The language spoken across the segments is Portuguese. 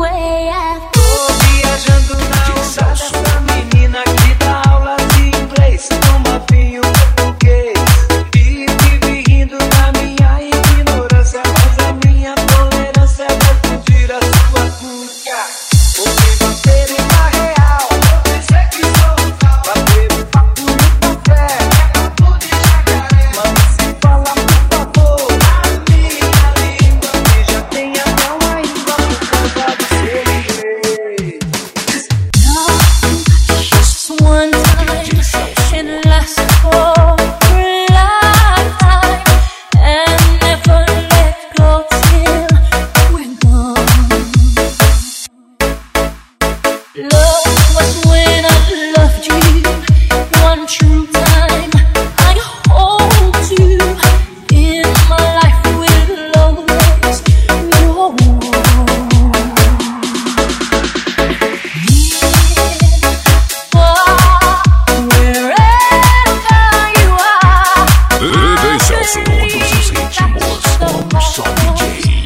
way I Tô viajando na onda dessa menina que dá aula de inglês, toma vinho português e vive rindo da minha ignorância, mas a minha tolerância vai fugir a sua cuca. Ouvindo ter uma real, vou dizer que sou tal, bater o papo no café, papo de jacaré, mas se fala por favor, a minha língua, que já tem até uma íngua por causa do seu inglês. just one time and last for a lifetime and never let go till we're gone. Love was when I loved you one true time. I hold you in my life will always go on. Esse é o som dos ritmos, um só DJ.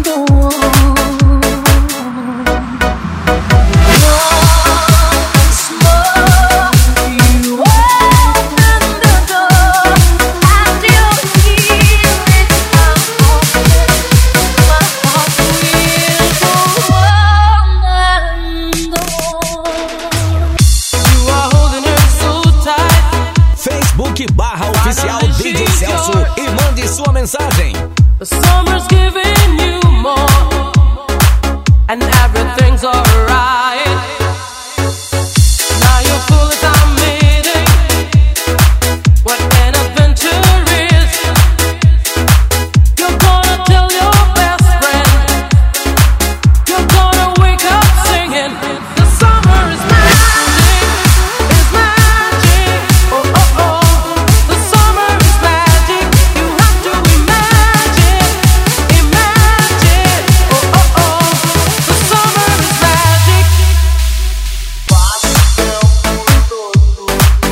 You are holding her so tight. Facebook/oficial DJ Celso e mande sua mensagem. The summer's giving you more, and everything's alright. Now you're full of admitting what an adventure is. You're gonna tell your best friend. You're gonna wake up singing. The summer is magic, it's magic. Oh oh oh, the summer is magic. You have to imagine, imagine. Oh oh oh, the summer is magic. Passa o tempo todo,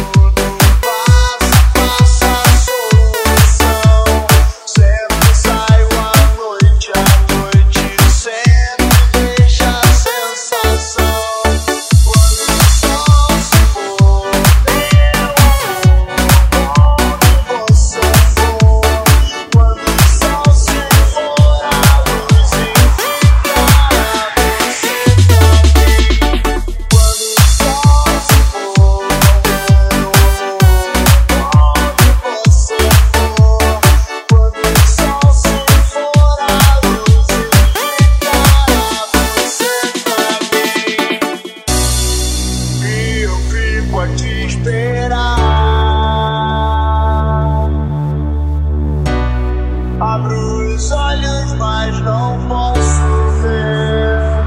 passa a solução. Sempre saio à noite, sempre deixa a sensação. Quando o sol se for, meu amor, onde você for. Quando o sol se for, a luz ficará você também. Quando o sol se for, meu amor, onde você for. Quando o sol se for, a luz ficará você também. E eu fico a te esperar. Abro os olhos, mas não posso ver.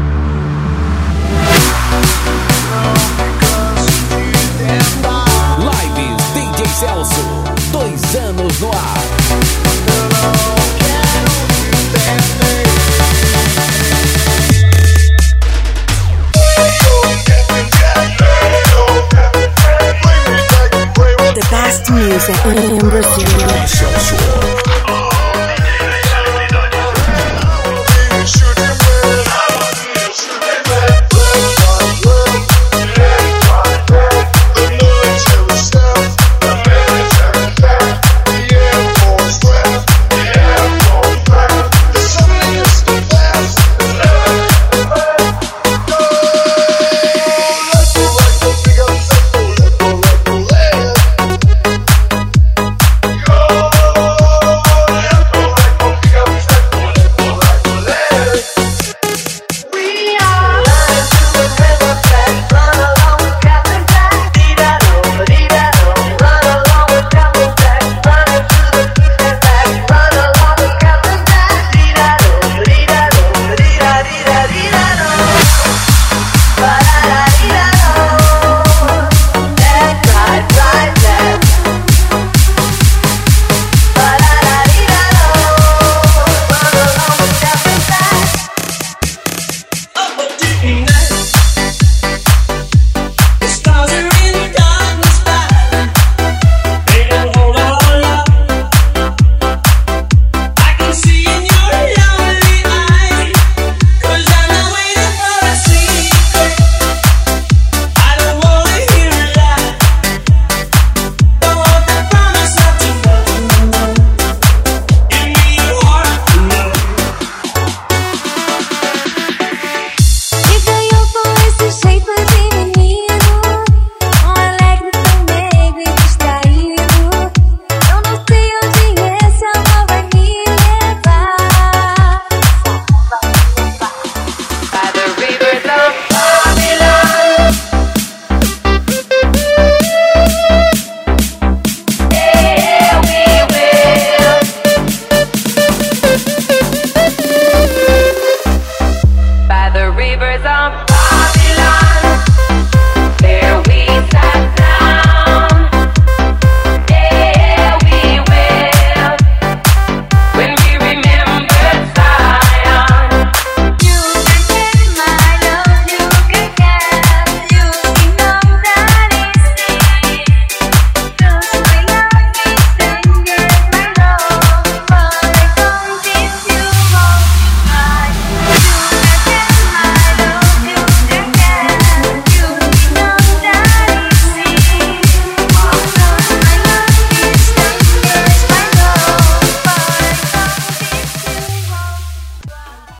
Não me canso de tentar. Lives DJ Celso, 2 anos no ar. Eu não quero te perder. The best music in Brazil.